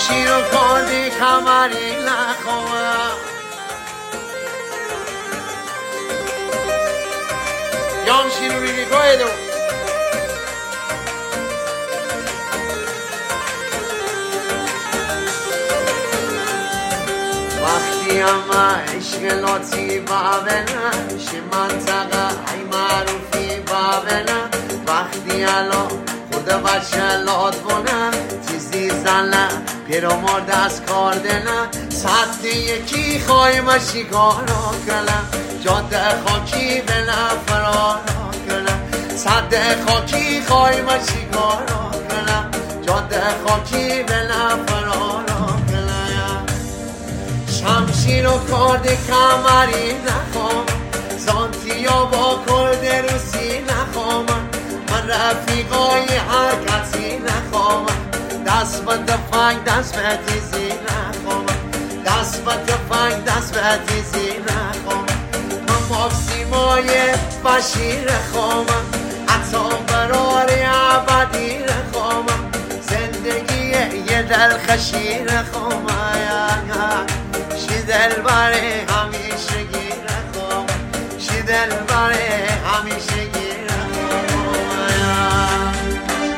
شمشیر و کردی کمری نخوام یامشیر رو ریگی گویدو وقتی اما عشق لاتی بابنا شه منطقه ای معروفی بابنا وقتی الا خود بچه لات بنا تیزی زنه پیرو مرد از کار دنه ساعت یکی خواهیم شکارا کنم جاده خاکی بنا فرارا کنم ساعت خاکی خواهیم شکارا کنم جاده خاکی بنا فرارا شمشیر و کرده کمری نخوام زانتیا با کرده روسی نخوام من رفیقای هر کسی نخوام دست به تفنگ دست به تیزی نخوام دست به تفنگ دست به تیزی نخوام من ماکسیمای بشیر خوام حتی برای عبدی نخوام زندگی یه دلخشی نخوام دل باره همیشه گیره خوام شی دل باره همیشه